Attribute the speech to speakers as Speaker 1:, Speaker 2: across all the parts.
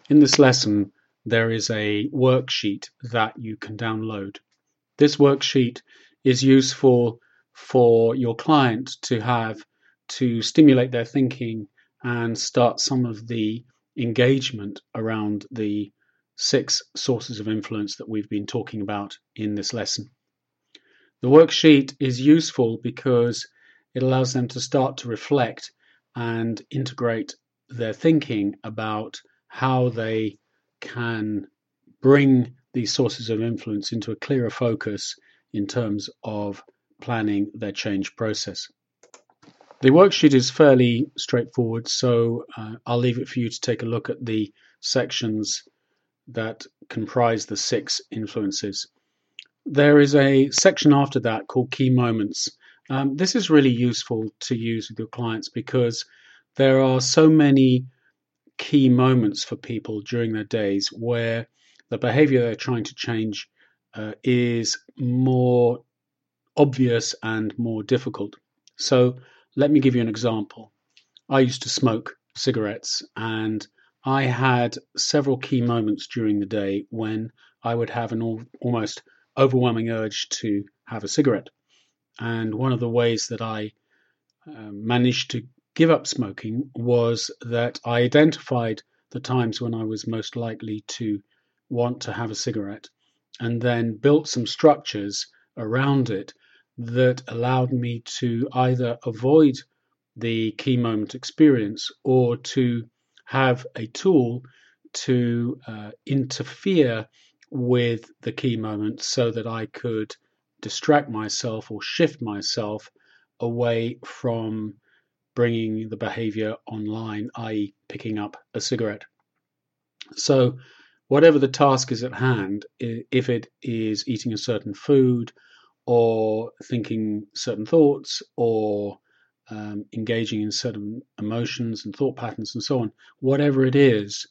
Speaker 1: In this lesson, there is a worksheet that you can download. This worksheet is useful for your client to have to stimulate their thinking and start some of the engagement around the 6 sources of influence that we've been talking about in this lesson. The worksheet is useful because it allows them to start to reflect and integrate their thinking about how they can bring these sources of influence into a clearer focus in terms of planning their change process. The worksheet is fairly straightforward, so I'll leave it for you to take a look at the sections that comprise the 6 influences. There is a section after that called Key Moments. This is really useful to use with your clients because there are so many key moments for people during their days where the behavior they're trying to change is more obvious and more difficult. So let me give you an example. I used to smoke cigarettes, and I had several key moments during the day when I would have an almost overwhelming urge to have a cigarette. And one of the ways that I managed to give up smoking was that I identified the times when I was most likely to want to have a cigarette and then built some structures around it that allowed me to either avoid the key moment experience or to have a tool to interfere with the key moment so that I could distract myself or shift myself away from bringing the behavior online, i.e., picking up a cigarette. So, whatever the task is at hand, if it is eating a certain food or thinking certain thoughts or engaging in certain emotions and thought patterns and so on, whatever it is,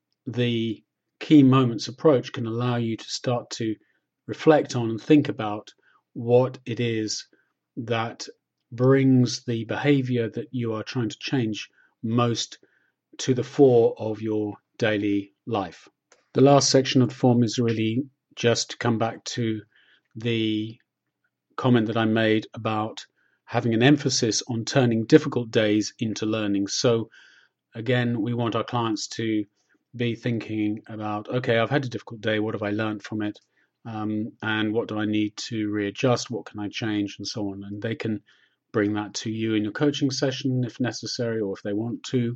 Speaker 1: the key moments approach can allow you to start to reflect on and think about what it is that brings the behavior that you are trying to change most to the fore of your daily life. The last section of the form is really just to come back to the comment that I made about having an emphasis on turning difficult days into learning. So again, we want our clients to be thinking about, okay, I've had a difficult day. What have I learned from it? And what do I need to readjust? What can I change? And so on. And they can bring that to you in your coaching session if necessary, or if they want to,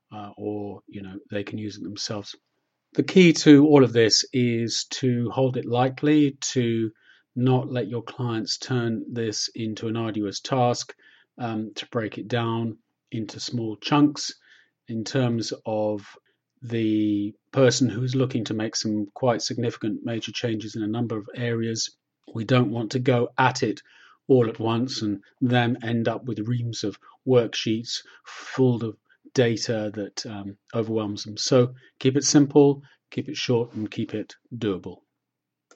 Speaker 1: or they can use it themselves. The key to all of this is to hold it lightly, to not let your clients turn this into an arduous task, to break it down into small chunks in terms of the person who's looking to make some quite significant major changes in a number of areas. We don't want to go at it all at once and then end up with reams of worksheets full of data that overwhelms them. So keep it simple, keep it short, and keep it doable.